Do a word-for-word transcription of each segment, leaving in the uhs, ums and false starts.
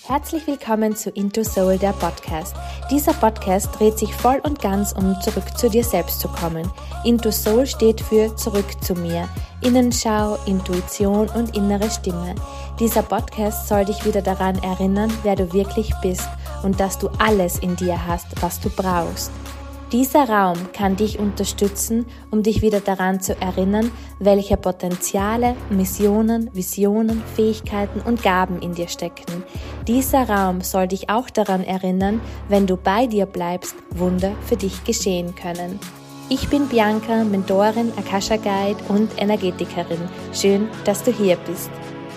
Herzlich willkommen zu Into Soul, der Podcast. Dieser Podcast dreht sich voll und ganz um zurück zu dir selbst zu kommen. Into Soul steht für zurück zu mir. Innenschau, Intuition und innere Stimme. Dieser Podcast soll dich wieder daran erinnern, wer du wirklich bist und dass du alles in dir hast, was du brauchst. Dieser Raum kann dich unterstützen, um dich wieder daran zu erinnern, welche Potenziale, Missionen, Visionen, Fähigkeiten und Gaben in dir stecken. Dieser Raum soll dich auch daran erinnern, wenn du bei dir bleibst, Wunder für dich geschehen können. Ich bin Bianca, Mentorin, Akasha Guide und Energetikerin. Schön, dass du hier bist.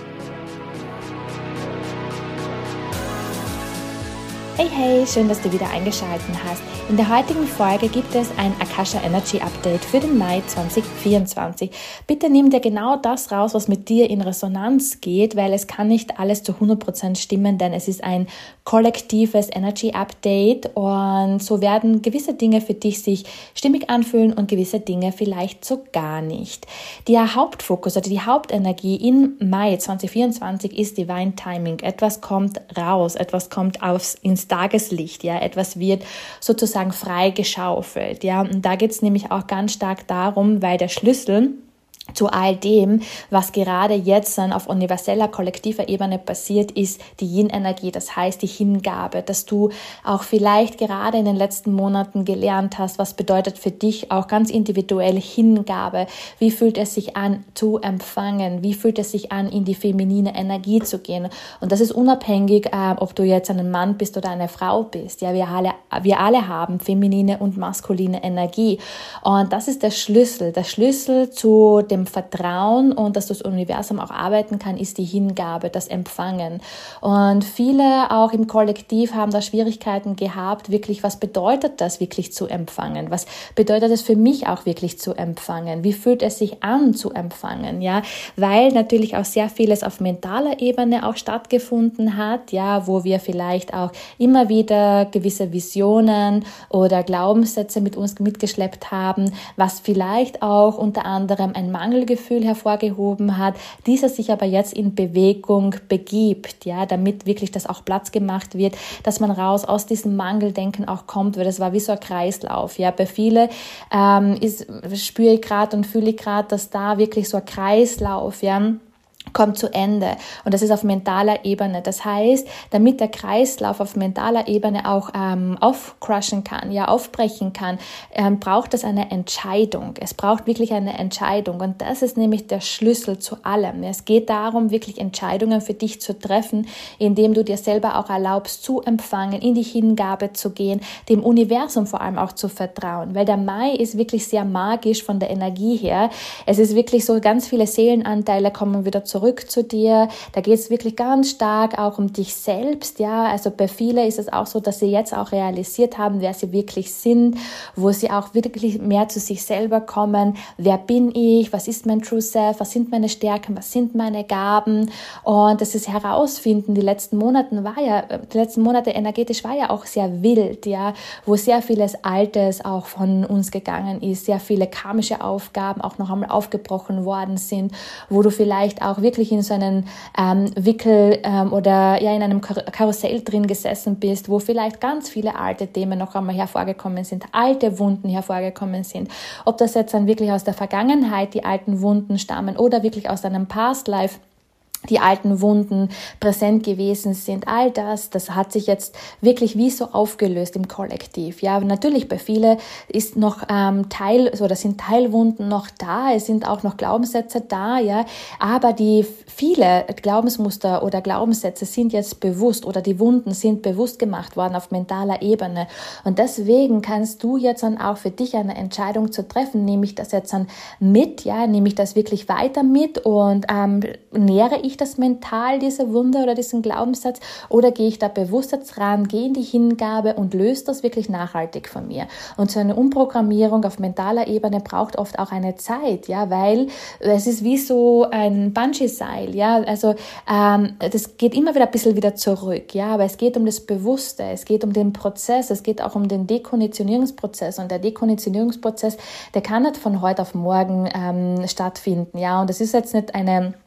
Hey, hey, schön, dass du wieder eingeschaltet hast. In der heutigen Folge gibt es ein Akasha Energy Update für den Mai zwanzig vierundzwanzig. Bitte nimm dir genau das raus, was mit dir in Resonanz geht, weil es kann nicht alles zu hundert Prozent stimmen, denn es ist ein kollektives Energy Update und so werden gewisse Dinge für dich sich stimmig anfühlen und gewisse Dinge vielleicht so gar nicht. Der Hauptfokus oder die Hauptenergie im Mai zwanzig vierundzwanzig ist Divine Timing. Etwas kommt raus, etwas kommt aufs, ins Tageslicht, ja, etwas wird sozusagen frei geschaufelt, ja, und da geht es nämlich auch ganz stark darum, weil der Schlüssel zu all dem, was gerade jetzt dann auf universeller, kollektiver Ebene passiert, ist die Yin-Energie, das heißt die Hingabe, dass du auch vielleicht gerade in den letzten Monaten gelernt hast, was bedeutet für dich auch ganz individuell Hingabe, wie fühlt es sich an zu empfangen, wie fühlt es sich an, in die feminine Energie zu gehen, und das ist unabhängig, äh, ob du jetzt ein Mann bist oder eine Frau bist, ja, wir alle, wir alle haben feminine und maskuline Energie, und das ist der Schlüssel, der Schlüssel zu dem Vertrauen und dass das Universum auch arbeiten kann, ist die Hingabe, das Empfangen. Und viele auch im Kollektiv haben da Schwierigkeiten gehabt, wirklich, was bedeutet das wirklich zu empfangen? Was bedeutet es für mich auch wirklich zu empfangen? Wie fühlt es sich an zu empfangen? Ja, weil natürlich auch sehr vieles auf mentaler Ebene auch stattgefunden hat, ja, wo wir vielleicht auch immer wieder gewisse Visionen oder Glaubenssätze mit uns mitgeschleppt haben, was vielleicht auch unter anderem ein Mangelgefühl hervorgehoben hat, dieser sich aber jetzt in Bewegung begibt, ja, damit wirklich das auch Platz gemacht wird, dass man raus aus diesem Mangeldenken auch kommt, weil das war wie so ein Kreislauf, ja, bei vielen ähm, ist, spüre ich gerade und fühle ich gerade, dass da wirklich so ein Kreislauf, ja, kommt zu Ende, und das ist auf mentaler Ebene. Das heißt, damit der Kreislauf auf mentaler Ebene auch ähm, aufcrushen kann, ja, aufbrechen kann, ähm, braucht es eine Entscheidung. Es braucht wirklich eine Entscheidung, und das ist nämlich der Schlüssel zu allem. Es geht darum, wirklich Entscheidungen für dich zu treffen, indem du dir selber auch erlaubst zu empfangen, in die Hingabe zu gehen, dem Universum vor allem auch zu vertrauen, weil der Mai ist wirklich sehr magisch von der Energie her. Es ist wirklich so, ganz viele Seelenanteile kommen wieder zurück zu dir. Da geht es wirklich ganz stark auch um dich selbst, ja, also bei vielen ist es auch so, dass sie jetzt auch realisiert haben, wer sie wirklich sind, wo sie auch wirklich mehr zu sich selber kommen. Wer bin ich? Was ist mein True Self? Was sind meine Stärken? Was sind meine Gaben? Und das ist herausfinden. Die letzten Monate war ja, die letzten Monate energetisch war ja auch sehr wild, ja, wo sehr vieles Altes auch von uns gegangen ist, sehr viele karmische Aufgaben auch noch einmal aufgebrochen worden sind, wo du vielleicht auch wirklich in so einem ähm, Wickel ähm, oder ja in einem Kar- Karussell drin gesessen bist, wo vielleicht ganz viele alte Themen noch einmal hervorgekommen sind, alte Wunden hervorgekommen sind. Ob das jetzt dann wirklich aus der Vergangenheit die alten Wunden stammen oder wirklich aus deinem Past Life die alten Wunden präsent gewesen sind, all das, das hat sich jetzt wirklich wie so aufgelöst im Kollektiv. Ja, natürlich bei vielen ist noch ähm, Teil, oder sind Teilwunden noch da, es sind auch noch Glaubenssätze da, ja, aber die viele Glaubensmuster oder Glaubenssätze sind jetzt bewusst, oder die Wunden sind bewusst gemacht worden auf mentaler Ebene, und deswegen kannst du jetzt dann auch für dich eine Entscheidung zu treffen, nehme ich das jetzt dann mit, ja, nehme ich das wirklich weiter mit und ähm, nähere ich das mental, diese Wunder oder diesen Glaubenssatz, oder gehe ich da bewusst jetzt ran, gehe in die Hingabe und löse das wirklich nachhaltig von mir? Und so eine Umprogrammierung auf mentaler Ebene braucht oft auch eine Zeit, ja, weil es ist wie so ein Bungee-Seil, ja, also ähm, das geht immer wieder ein bisschen wieder zurück, ja, aber es geht um das Bewusste, es geht um den Prozess, es geht auch um den Dekonditionierungsprozess, und der Dekonditionierungsprozess, der kann nicht von heute auf morgen ähm, stattfinden, ja, und das ist jetzt nicht eine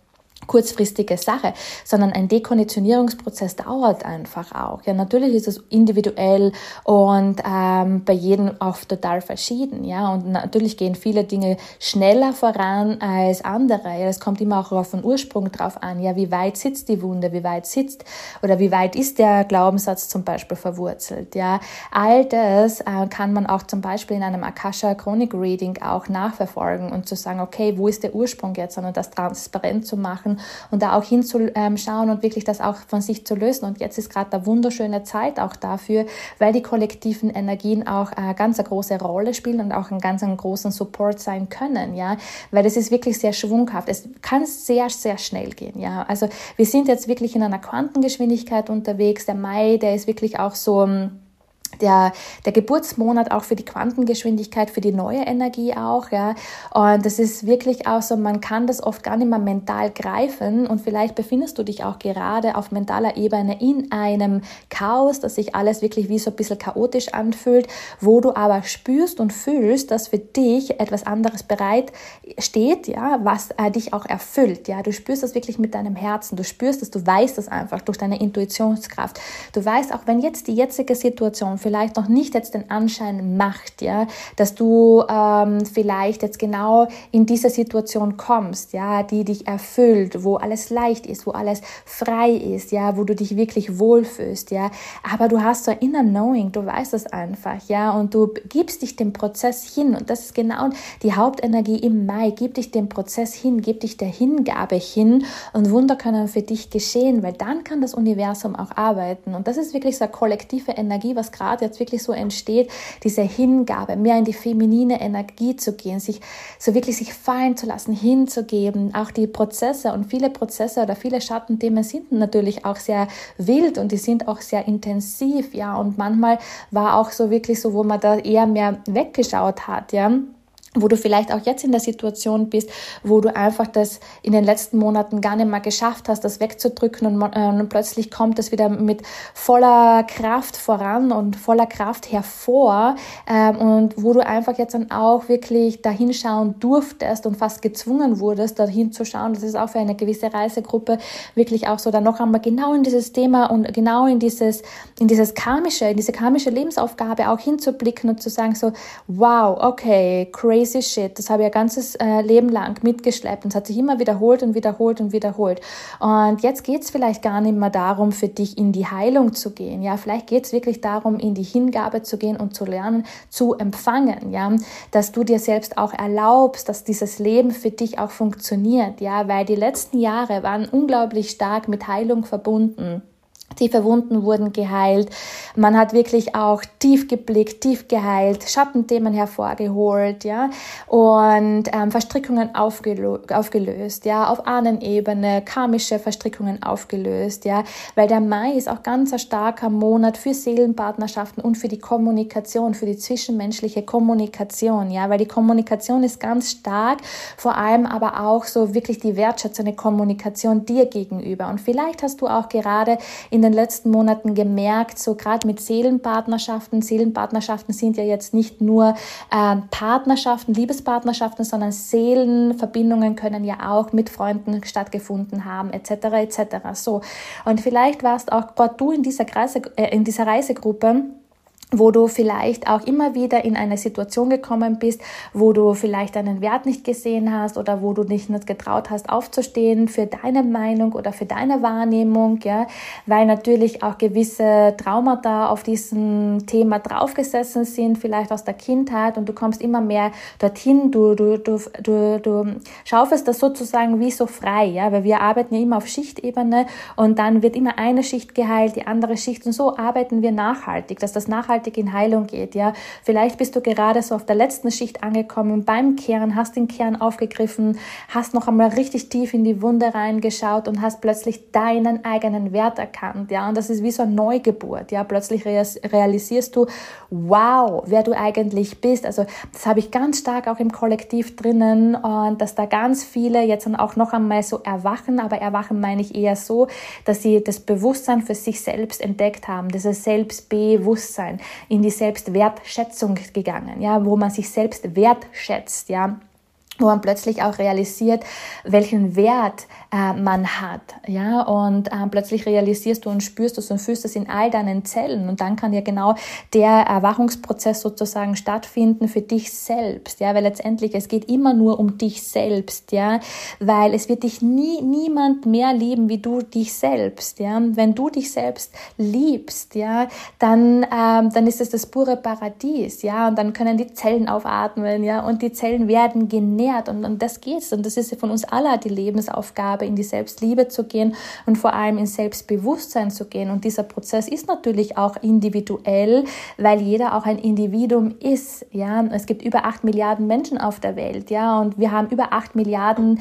kurzfristige Sache, sondern ein Dekonditionierungsprozess dauert einfach auch. Ja, natürlich ist es individuell und ähm, bei jedem auch total verschieden. Ja, und natürlich gehen viele Dinge schneller voran als andere. Ja, es kommt immer auch auf den Ursprung drauf an. Ja, wie weit sitzt die Wunde, wie weit sitzt oder wie weit ist der Glaubenssatz zum Beispiel verwurzelt. Ja, all das äh, kann man auch zum Beispiel in einem Akasha Chronic Reading auch nachverfolgen und zu sagen, okay, wo ist der Ursprung jetzt, sondern das transparent zu machen und da auch hinzuschauen und wirklich das auch von sich zu lösen. Und jetzt ist gerade eine wunderschöne Zeit auch dafür, weil die kollektiven Energien auch eine ganz eine große Rolle spielen und auch einen ganz einen großen Support sein können, ja, weil es ist wirklich sehr schwunghaft. Es kann sehr, sehr schnell gehen, ja. Also wir sind jetzt wirklich in einer Quantengeschwindigkeit unterwegs. Der Mai, der ist wirklich auch so Der, der Geburtsmonat auch für die Quantengeschwindigkeit, für die neue Energie auch, ja. Und das ist wirklich auch so, man kann das oft gar nicht mehr mental greifen und vielleicht befindest du dich auch gerade auf mentaler Ebene in einem Chaos, dass sich alles wirklich wie so ein bisschen chaotisch anfühlt, wo du aber spürst und fühlst, dass für dich etwas anderes bereit steht, ja, was äh, dich auch erfüllt, ja. Du spürst das wirklich mit deinem Herzen, du spürst das, du weißt das einfach durch deine Intuitionskraft. Du weißt auch, wenn jetzt die jetzige Situation vielleicht noch nicht jetzt den Anschein macht, ja, dass du ähm, vielleicht jetzt genau in diese Situation kommst, ja, die dich erfüllt, wo alles leicht ist, wo alles frei ist, ja, wo du dich wirklich wohlfühlst, ja, aber du hast so ein inner Knowing, du weißt es einfach, ja, und du gibst dich dem Prozess hin und das ist genau die Hauptenergie im Mai, gib dich dem Prozess hin, gib dich der Hingabe hin und Wunder können für dich geschehen, weil dann kann das Universum auch arbeiten und das ist wirklich so eine kollektive Energie, was gerade jetzt wirklich so entsteht, diese Hingabe, mehr in die feminine Energie zu gehen, sich so wirklich sich fallen zu lassen, hinzugeben, auch die Prozesse und viele Prozesse oder viele Schattenthemen sind natürlich auch sehr wild und die sind auch sehr intensiv, ja, und manchmal war auch so wirklich so, wo man da eher mehr weggeschaut hat, ja, wo du vielleicht auch jetzt in der Situation bist, wo du einfach das in den letzten Monaten gar nicht mehr geschafft hast, das wegzudrücken und, äh, und plötzlich kommt das wieder mit voller Kraft voran und voller Kraft hervor ähm, und wo du einfach jetzt dann auch wirklich dahin schauen durftest und fast gezwungen wurdest, dahin zu schauen. Das ist auch für eine gewisse Reisegruppe wirklich auch so, dann noch einmal genau in dieses Thema und genau in dieses, in dieses karmische, in diese karmische Lebensaufgabe auch hinzublicken und zu sagen so, wow, okay, crazy Shit, das habe ich ein ganzes äh, Leben lang mitgeschleppt und es hat sich immer wiederholt und wiederholt und wiederholt. Und jetzt geht es vielleicht gar nicht mehr darum, für dich in die Heilung zu gehen. Ja, vielleicht geht es wirklich darum, in die Hingabe zu gehen und zu lernen, zu empfangen. Ja, dass du dir selbst auch erlaubst, dass dieses Leben für dich auch funktioniert. Ja, weil die letzten Jahre waren unglaublich stark mit Heilung verbunden. Tiefe Wunden wurden geheilt, man hat wirklich auch tief geblickt, tief geheilt, Schattenthemen hervorgeholt, ja, und ähm, Verstrickungen aufgelö- aufgelöst, ja, auf Ahnenebene, karmische Verstrickungen aufgelöst, ja, weil der Mai ist auch ganz ein starker Monat für Seelenpartnerschaften und für die Kommunikation, für die zwischenmenschliche Kommunikation, ja, weil die Kommunikation ist ganz stark, vor allem aber auch so wirklich die wertschätzende Kommunikation dir gegenüber und vielleicht hast du auch gerade in den letzten Monaten gemerkt, so gerade mit Seelenpartnerschaften. Seelenpartnerschaften sind ja jetzt nicht nur äh, Partnerschaften, Liebespartnerschaften, sondern Seelenverbindungen können ja auch mit Freunden stattgefunden haben, et cetera et cetera. So. Und vielleicht warst auch gerade du in dieser, Kreise, äh, in dieser Reisegruppe, wo du vielleicht auch immer wieder in eine Situation gekommen bist, wo du vielleicht deinen Wert nicht gesehen hast oder wo du dich nicht getraut hast, aufzustehen für deine Meinung oder für deine Wahrnehmung, ja, weil natürlich auch gewisse Traumata auf diesem Thema draufgesessen sind, vielleicht aus der Kindheit und du kommst immer mehr dorthin, du, du, du, du, du schaufelst das sozusagen wie so frei, ja, weil wir arbeiten ja immer auf Schichtebene und dann wird immer eine Schicht geheilt, die andere Schicht und so arbeiten wir nachhaltig, dass das nachhaltig in Heilung geht, ja. Vielleicht bist du gerade so auf der letzten Schicht angekommen, beim Kehren, hast den Kern aufgegriffen, hast noch einmal richtig tief in die Wunde reingeschaut und hast plötzlich deinen eigenen Wert erkannt, ja. Und das ist wie so eine Neugeburt, ja. Plötzlich realisierst du, wow, wer du eigentlich bist. Also das habe ich ganz stark auch im Kollektiv drinnen und dass da ganz viele jetzt dann auch noch einmal so erwachen, aber erwachen meine ich eher so, dass sie das Bewusstsein für sich selbst entdeckt haben, dieses Selbstbewusstsein, in die Selbstwertschätzung gegangen, ja, wo man sich selbst wertschätzt, ja. wo man plötzlich auch realisiert, welchen Wert äh, man hat, ja, und äh, plötzlich realisierst du und spürst es und fühlst es in all deinen Zellen, und dann kann ja genau der Erwachungsprozess sozusagen stattfinden für dich selbst, ja, weil letztendlich es geht immer nur um dich selbst, ja, weil es wird dich nie niemand mehr lieben wie du dich selbst, ja, wenn du dich selbst liebst, ja, dann ähm, dann ist es das pure Paradies, ja, und dann können die Zellen aufatmen, ja, und die Zellen werden genährt. Und, und das geht's. Und das ist von uns aller die Lebensaufgabe, in die Selbstliebe zu gehen und vor allem in Selbstbewusstsein zu gehen. Und dieser Prozess ist natürlich auch individuell, weil jeder auch ein Individuum ist. Ja, es gibt über acht Milliarden Menschen auf der Welt. Ja, und wir haben über acht Milliarden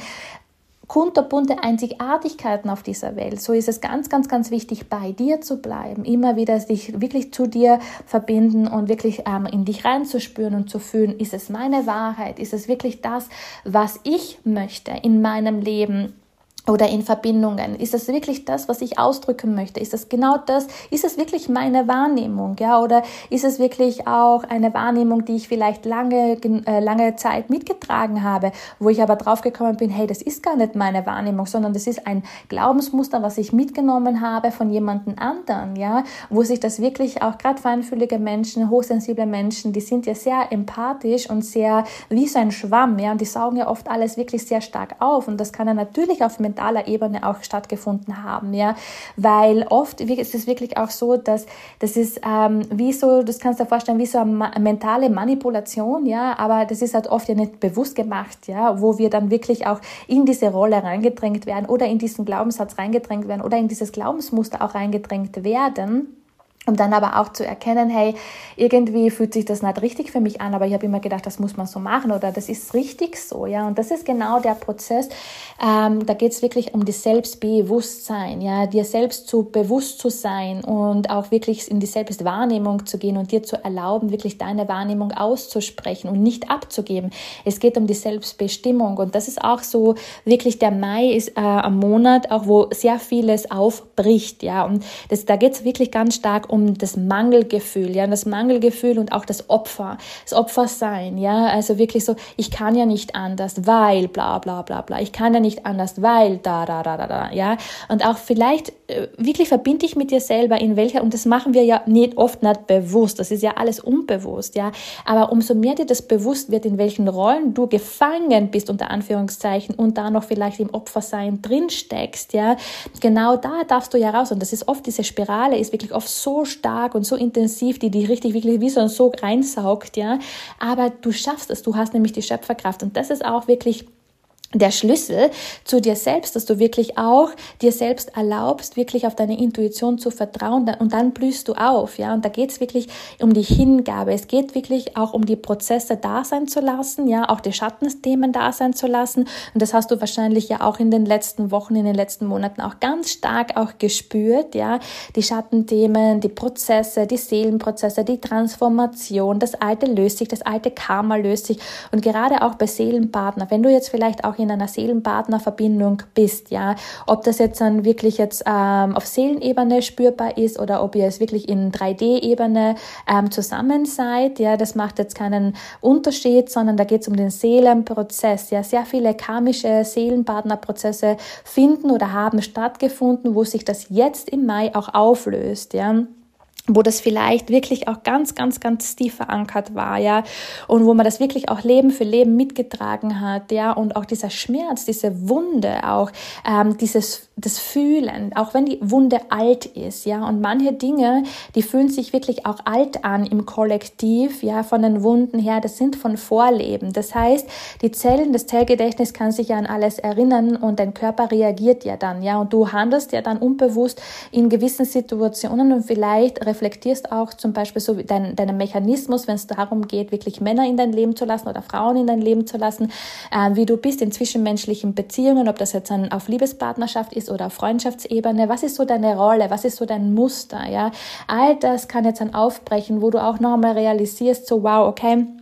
kunterbunte Einzigartigkeiten auf dieser Welt. So ist es ganz, ganz, ganz wichtig, bei dir zu bleiben, immer wieder dich wirklich zu dir verbinden und wirklich ähm, in dich reinzuspüren und zu fühlen, ist es meine Wahrheit, ist es wirklich das, was ich möchte in meinem Leben oder in Verbindungen? Ist das wirklich das, was ich ausdrücken möchte? Ist das genau das? Ist es wirklich meine Wahrnehmung? Ja, oder ist es wirklich auch eine Wahrnehmung, die ich vielleicht lange, äh, lange Zeit mitgetragen habe, wo ich aber draufgekommen bin, hey, das ist gar nicht meine Wahrnehmung, sondern das ist ein Glaubensmuster, was ich mitgenommen habe von jemandem anderen, ja, wo sich das wirklich auch gerade feinfühlige Menschen, hochsensible Menschen, die sind ja sehr empathisch und sehr wie so ein Schwamm, ja, und die saugen ja oft alles wirklich sehr stark auf, und das kann ja natürlich auf mentaler Ebene auch stattgefunden haben, ja, weil oft ist es wirklich auch so, dass das ist ähm, wie so, das kannst du dir vorstellen, wie so eine ma- mentale Manipulation, ja, aber das ist halt oft ja nicht bewusst gemacht, ja, wo wir dann wirklich auch in diese Rolle reingedrängt werden oder in diesen Glaubenssatz reingedrängt werden oder in dieses Glaubensmuster auch reingedrängt werden. Um dann aber auch zu erkennen, hey, irgendwie fühlt sich das nicht richtig für mich an, aber ich habe immer gedacht, das muss man so machen oder das ist richtig so, ja. Und das ist genau der Prozess. Ähm, da geht es wirklich um das Selbstbewusstsein, ja, dir selbst zu bewusst zu sein und auch wirklich in die Selbstwahrnehmung zu gehen und dir zu erlauben, wirklich deine Wahrnehmung auszusprechen und nicht abzugeben. Es geht um die Selbstbestimmung, und das ist auch so wirklich, der Mai ist äh, ein Monat, auch wo sehr vieles aufbricht, ja. Und das, da geht es wirklich ganz stark um das Mangelgefühl, ja, das Mangelgefühl und auch das Opfer, das Opfersein, ja, also wirklich so, ich kann ja nicht anders, weil bla bla bla bla, ich kann ja nicht anders, weil da da da da da, ja, und auch vielleicht äh, wirklich verbinde ich mit dir selber, in welcher, und das machen wir ja nicht oft nicht bewusst, das ist ja alles unbewusst, ja, aber umso mehr dir das bewusst wird, in welchen Rollen du gefangen bist, unter Anführungszeichen, und da noch vielleicht im Opfersein drin steckst, ja, genau da darfst du ja raus, und das ist oft, diese Spirale ist wirklich oft so stark und so intensiv, die die richtig wirklich wie so ein Sog reinsaugt, ja, aber du schaffst es, du hast nämlich die Schöpferkraft, und das ist auch wirklich der Schlüssel zu dir selbst, dass du wirklich auch dir selbst erlaubst, wirklich auf deine Intuition zu vertrauen, und dann blühst du auf, ja, und da geht es wirklich um die Hingabe, es geht wirklich auch um die Prozesse da sein zu lassen, ja, auch die Schattenthemen da sein zu lassen, und das hast du wahrscheinlich ja auch in den letzten Wochen, in den letzten Monaten auch ganz stark auch gespürt, ja, die Schattenthemen, die Prozesse, die Seelenprozesse, die Transformation, das Alte löst sich, das alte Karma löst sich, und gerade auch bei Seelenpartner, wenn du jetzt vielleicht auch in einer Seelenpartnerverbindung bist, ja, ob das jetzt dann wirklich jetzt ähm, auf Seelenebene spürbar ist oder ob ihr es wirklich in drei D-Ebene ähm, zusammen seid, ja, das macht jetzt keinen Unterschied, sondern da geht es um den Seelenprozess, ja, sehr viele karmische Seelenpartnerprozesse finden oder haben stattgefunden, wo sich das jetzt im Mai auch auflöst, ja, wo das vielleicht wirklich auch ganz, ganz, ganz tief verankert war, ja, und wo man das wirklich auch Leben für Leben mitgetragen hat, ja, und auch dieser Schmerz, diese Wunde, auch ähm, dieses das Fühlen, auch wenn die Wunde alt ist, ja, und manche Dinge, die fühlen sich wirklich auch alt an im Kollektiv, ja, von den Wunden her, das sind von Vorleben. Das heißt, die Zellen, das Zellgedächtnis kann sich ja an alles erinnern, und dein Körper reagiert ja dann, ja, und du handelst ja dann unbewusst in gewissen Situationen, und vielleicht reflektierst auch zum Beispiel so dein, deinen Mechanismus, wenn es darum geht, wirklich Männer in dein Leben zu lassen oder Frauen in dein Leben zu lassen, äh, wie du bist in zwischenmenschlichen Beziehungen, ob das jetzt dann auf Liebespartnerschaft ist oder auf Freundschaftsebene, was ist so deine Rolle, was ist so dein Muster, ja, all das kann jetzt dann aufbrechen, wo du auch nochmal realisierst, so wow, okay,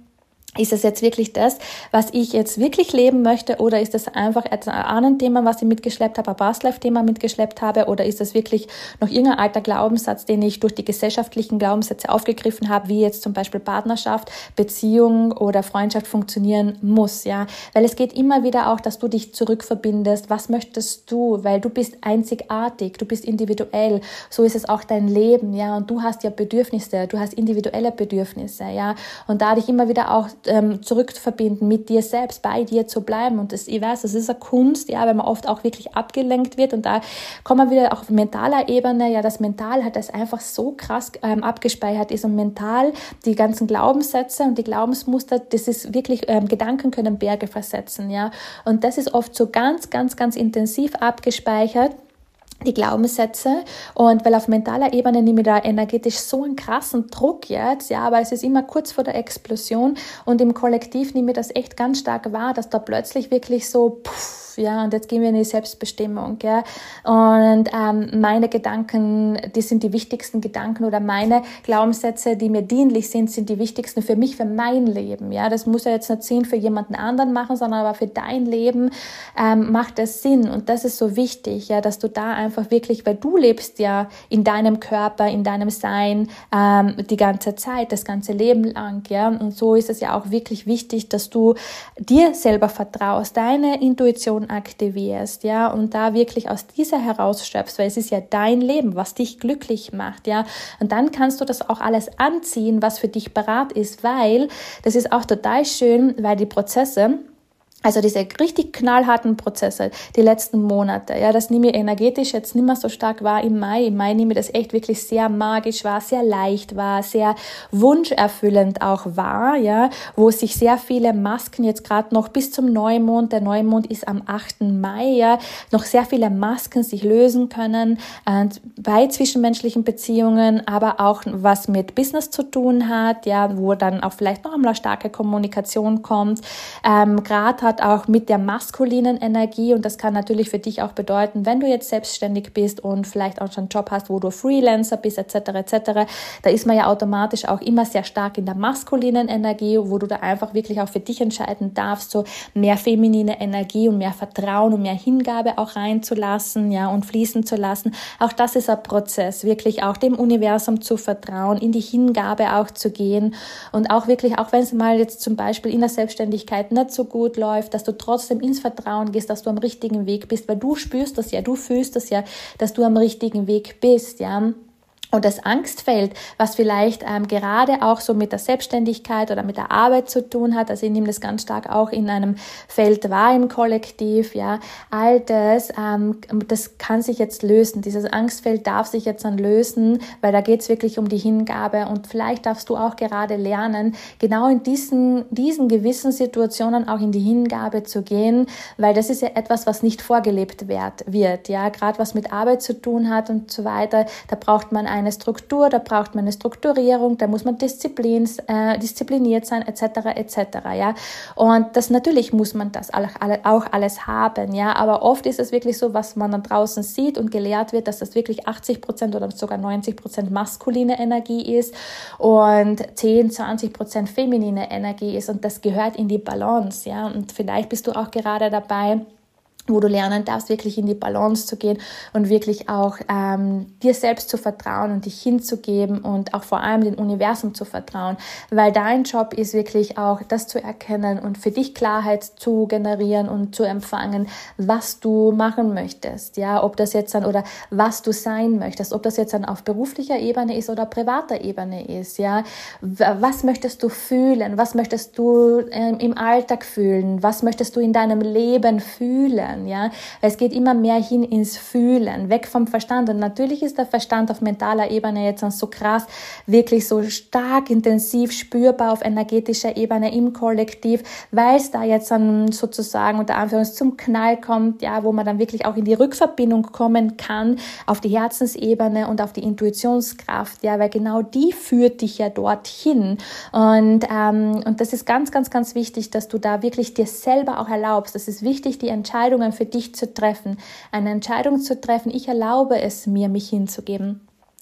Ist es jetzt wirklich das, was ich jetzt wirklich leben möchte, oder ist es einfach ein Ahnenthema, was ich mitgeschleppt habe, ein Past-Life-Thema mitgeschleppt habe, oder ist es wirklich noch irgendein alter Glaubenssatz, den ich durch die gesellschaftlichen Glaubenssätze aufgegriffen habe, wie jetzt zum Beispiel Partnerschaft, Beziehung oder Freundschaft funktionieren muss, ja, weil es geht immer wieder auch, dass du dich zurückverbindest, was möchtest du, weil du bist einzigartig, du bist individuell, so ist es auch dein Leben, ja, und du hast ja Bedürfnisse, du hast individuelle Bedürfnisse, ja, und da dich immer wieder auch ähm, zurückzuverbinden, mit dir selbst, bei dir zu bleiben. Und das, ich weiß, das ist eine Kunst, ja, weil man oft auch wirklich abgelenkt wird. Und da kommen wir wieder auch auf mentaler Ebene, ja, das Mental hat das einfach so krass ähm, abgespeichert ist. Und mental, die ganzen Glaubenssätze und die Glaubensmuster, das ist wirklich, ähm, Gedanken können Berge versetzen, ja. Und das ist oft so ganz, ganz, ganz intensiv abgespeichert, die Glaubenssätze, und weil auf mentaler Ebene nehme ich da energetisch so einen krassen Druck jetzt, ja, aber es ist immer kurz vor der Explosion, und im Kollektiv nehme ich das echt ganz stark wahr, dass da plötzlich wirklich so, puff, ja, und jetzt gehen wir in die Selbstbestimmung, ja, und ähm, meine Gedanken, die sind die wichtigsten Gedanken, oder meine Glaubenssätze, die mir dienlich sind, sind die wichtigsten für mich, für mein Leben, ja, das muss ja jetzt nicht Sinn für jemanden anderen machen, sondern aber für dein Leben ähm, macht es Sinn, und das ist so wichtig, ja, dass du da einfach einfach wirklich, weil du lebst ja in deinem Körper, in deinem Sein ähm, die ganze Zeit, das ganze Leben lang, ja, und so ist es ja auch wirklich wichtig, dass du dir selber vertraust, deine Intuition aktivierst, ja, und da wirklich aus dieser herausschöpfst, weil es ist ja dein Leben, was dich glücklich macht, ja, und dann kannst du das auch alles anziehen, was für dich parat ist, weil das ist auch total schön, weil die Prozesse, also diese richtig knallharten Prozesse, die letzten Monate, ja, das nehme ich energetisch jetzt nicht mehr so stark wahr im Mai. Im Mai nehme ich das echt wirklich sehr magisch wahr, sehr leicht wahr, sehr wunscherfüllend auch wahr, ja, wo sich sehr viele Masken jetzt gerade noch bis zum Neumond, der Neumond ist am achten Mai, ja, noch sehr viele Masken sich lösen können, und bei zwischenmenschlichen Beziehungen, aber auch was mit Business zu tun hat, ja, wo dann auch vielleicht noch einmal starke Kommunikation kommt, ähm, gerade auch mit der maskulinen Energie, und das kann natürlich für dich auch bedeuten, wenn du jetzt selbstständig bist und vielleicht auch schon einen Job hast, wo du Freelancer bist, et cetera et cetera, da ist man ja automatisch auch immer sehr stark in der maskulinen Energie, wo du da einfach wirklich auch für dich entscheiden darfst, so mehr feminine Energie und mehr Vertrauen und mehr Hingabe auch reinzulassen, ja, und fließen zu lassen. Auch das ist ein Prozess, wirklich auch dem Universum zu vertrauen, in die Hingabe auch zu gehen, und auch wirklich, auch wenn es mal jetzt zum Beispiel in der Selbstständigkeit nicht so gut läuft, dass du trotzdem ins Vertrauen gehst, dass du am richtigen Weg bist, weil du spürst das ja, du fühlst das ja, dass du am richtigen Weg bist, ja. Und das Angstfeld, was vielleicht ähm, gerade auch so mit der Selbstständigkeit oder mit der Arbeit zu tun hat, also ich nehme das ganz stark auch in einem Feld wahr im Kollektiv, ja, all das, ähm, das kann sich jetzt lösen. Dieses Angstfeld darf sich jetzt dann lösen, weil da geht's wirklich um die Hingabe, und vielleicht darfst du auch gerade lernen, genau in diesen, diesen gewissen Situationen auch in die Hingabe zu gehen, weil das ist ja etwas, was nicht vorgelebt wird, wird, ja, gerade was mit Arbeit zu tun hat und so weiter, da braucht man ein eine Struktur, da braucht man eine Strukturierung, da muss man Disziplin, äh, diszipliniert sein, et cetera et cetera, ja. Und das natürlich muss man das auch alles haben, ja. Aber oft ist es wirklich so, was man da draußen sieht und gelehrt wird, dass das wirklich achtzig Prozent oder sogar neunzig Prozent maskuline Energie ist und zehn, zwanzig Prozent feminine Energie ist, und das gehört in die Balance, ja. Und vielleicht bist du auch gerade dabei, wo du lernen darfst, wirklich in die Balance zu gehen und wirklich auch ähm, dir selbst zu vertrauen und dich hinzugeben und auch vor allem dem Universum zu vertrauen, weil dein Job ist wirklich auch, das zu erkennen und für dich Klarheit zu generieren und zu empfangen, was du machen möchtest, ja, ob das jetzt dann, oder was du sein möchtest, ob das jetzt dann auf beruflicher Ebene ist oder privater Ebene ist, ja, was möchtest du fühlen, was möchtest du ähm, im Alltag fühlen, was möchtest du in deinem Leben fühlen, ja, es geht immer mehr hin ins Fühlen, weg vom Verstand, und natürlich ist der Verstand auf mentaler Ebene jetzt so krass, wirklich so stark, intensiv spürbar auf energetischer Ebene im Kollektiv, weil es da jetzt dann sozusagen unter Anführungszeichen zum Knall kommt, ja, wo man dann wirklich auch in die Rückverbindung kommen kann, auf die Herzensebene und auf die Intuitionskraft, ja, weil genau die führt dich ja dorthin, und ähm, und das ist ganz, ganz, ganz wichtig, dass du da wirklich dir selber auch erlaubst, das ist wichtig, die Entscheidung für dich zu treffen, eine Entscheidung zu treffen, ich erlaube es mir, mich hinzugeben.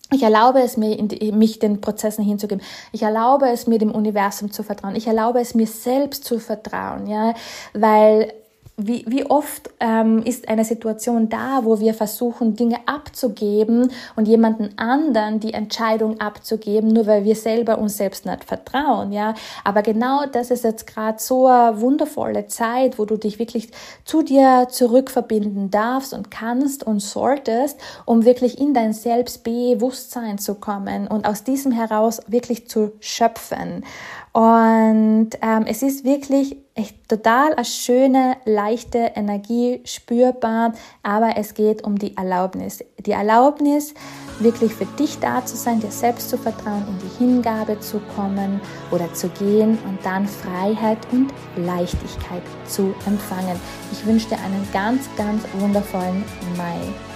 Ich erlaube es mir, in die, mich den Prozessen hinzugeben. Ich erlaube es mir, dem Universum zu vertrauen. Ich erlaube es mir selbst zu vertrauen, ja, weil Wie, wie oft ähm, ist eine Situation da, wo wir versuchen, Dinge abzugeben und jemanden anderen die Entscheidung abzugeben, nur weil wir selber uns selbst nicht vertrauen, ja. Aber genau das ist jetzt gerade so eine wundervolle Zeit, wo du dich wirklich zu dir zurückverbinden darfst und kannst und solltest, um wirklich in dein Selbstbewusstsein zu kommen und aus diesem heraus wirklich zu schöpfen. Und ähm, es ist wirklich echt total eine schöne, leichte Energie spürbar, aber es geht um die Erlaubnis. Die Erlaubnis, wirklich für dich da zu sein, dir selbst zu vertrauen, in die Hingabe zu kommen oder zu gehen und dann Freiheit und Leichtigkeit zu empfangen. Ich wünsche dir einen ganz, ganz wundervollen Mai.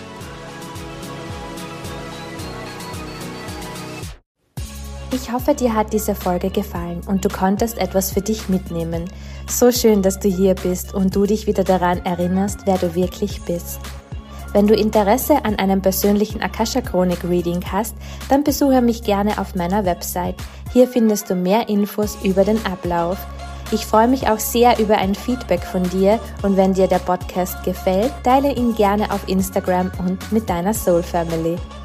Ich hoffe, dir hat diese Folge gefallen und du konntest etwas für dich mitnehmen. So schön, dass du hier bist und du dich wieder daran erinnerst, wer du wirklich bist. Wenn du Interesse an einem persönlichen Akasha-Chronik-Reading hast, dann besuche mich gerne auf meiner Website. Hier findest du mehr Infos über den Ablauf. Ich freue mich auch sehr über ein Feedback von dir und wenn dir der Podcast gefällt, teile ihn gerne auf Instagram und mit deiner Soul Family.